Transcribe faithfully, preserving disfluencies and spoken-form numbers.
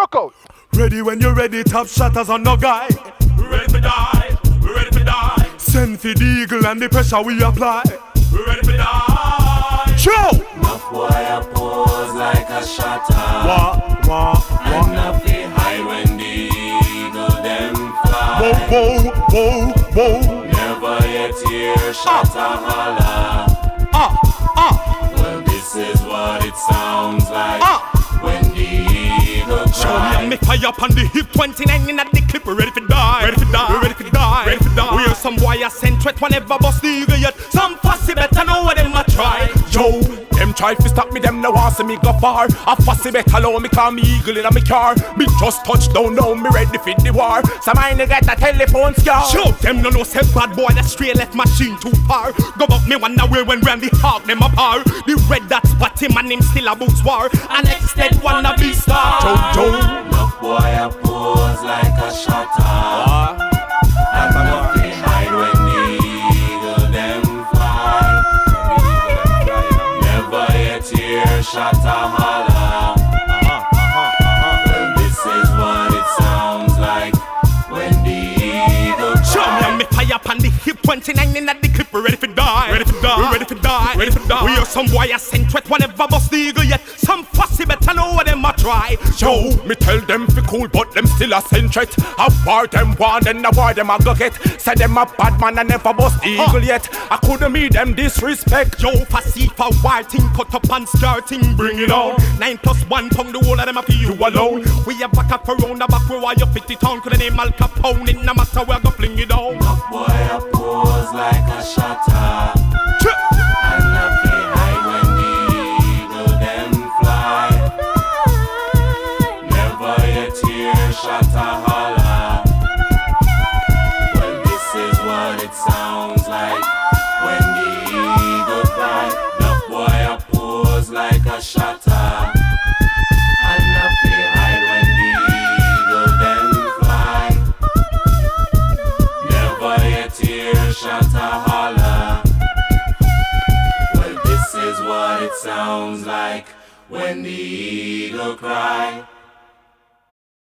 Rock out. Ready when you're ready, top shatters on no guy. We ready to die, we ready to die. Send for the eagle and the pressure we apply. We ready to die. Show! Enough boy a pose like a shatter. Wah, wah, wah. Enough they hide when the eagle them fly. Whoa, whoa, whoa, whoa. Never yet hear shatter holler. Ah, ah, Well, this is what it sounds like ah. when the eagle Show me cry. and me fire up on the hip, twenty-nine in the clip. We ready for die, ready for die, we ready for die, ready for die. We hear some wire sent threat whenever bust the eagle yet. Some fussy better know what them a try. Yo, them try to stop me, them no want see me go far. A fussy better low, me call me eagle in a me car. Me just touch down now, me ready for the war. Some I get a telephone scar. Show them no no say bad boy that straight left machine too far. Go up me one away when Randy Hawk them a par. The red that spot him and him still a boots war. And next dead one a be star. Yo, yo. Enough boy a pose like a shatter. And enough they hide when the eagle them fly. Never yet hear shatter holler. Well, this is what it sounds like when the eagle Show me cry. and me fire up on the hip, twenty-nine in the clip. We ready for die, ready for die, we ready for die, ready for die. We hear some wire sent threat whenever bust the eagle yet. Some fussy better know what them a try. Yo, me tell them fi cool, but them still a send threat. A war them want, then a war them a go get. Say them a bad man and never bust the eagle yet. I couldn't meet them disrespect. Yo, fussy for wild thing, cut up and starting, bring it on. Nine plus one pound, the whole of them a for you alone. We have back up around the back where you fit it on. Could the name Al Capone, it no matter where go fling it on. Boy a pose like a shatter. And enough they hide when the eagle them fly. Never yet hear shatter holler. Well, this is what it sounds like when the eagle cry. Enough boy a pose like a shatter. And enough they hide when the eagle them fly. Never yet hear shatter holler. Well, this is what it sounds like when the eagle cry.